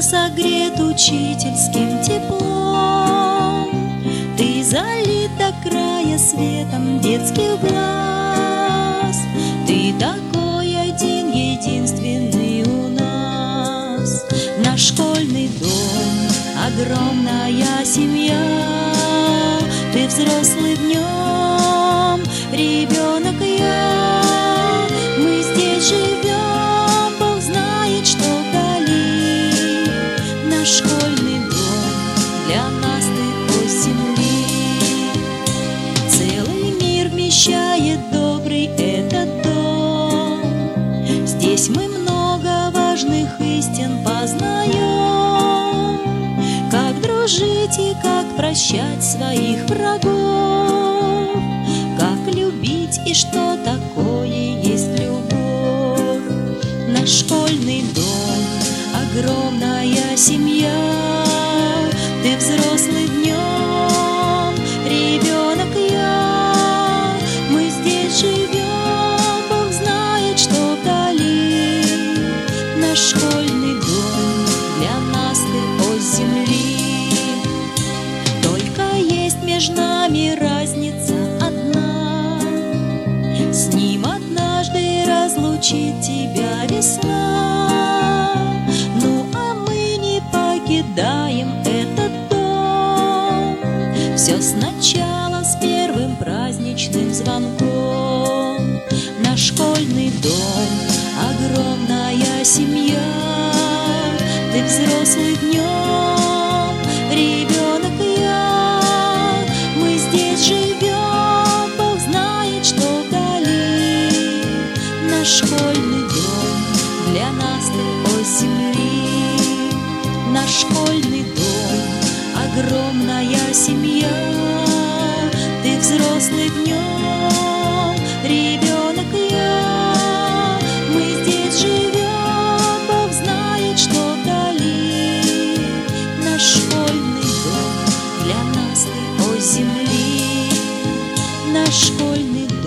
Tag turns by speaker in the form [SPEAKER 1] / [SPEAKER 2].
[SPEAKER 1] согрет учительским теплом, ты залит до края светом детских глаз. Ты такой один, единственный у нас. Наш школьный дом, огромная семья. Ты взрослый в нем, ребенок я. Мы здесь живем, Бог знает, что вдали. Наш школьный дом, для нас ты ось земли. Целый мир вмещает добрый этот дом. Здесь мы много важных истин познаем. Как дружить и как прощать своих врагов, как любить и что такое есть любовь. Наш школьный дом, огромная семья. Ты взрослый в нем, ребенок я. Мы здесь живем, Бог знает, что вдали. Наш школьный дом, для нас ты ось земли. Только есть между нами разница одна. С ним однажды разлучит тебя весна. Ну а мы не покидаем этот дом. Все сначала с первым праздничным звонком. Наш школьный дом, огромная семья. Ты взрослый в нем, ребенок я. Мы здесь живем, Бог знает, что вдали. Наш школьный дом, для нас ты ось земли. Наш школьный дом, огромная семья. Ты взрослый в нем, ребенок я. Мы здесь живем, Бог знает, что вдали. Наш школьный дом, для нас ты ось земли. Наш школьный дом.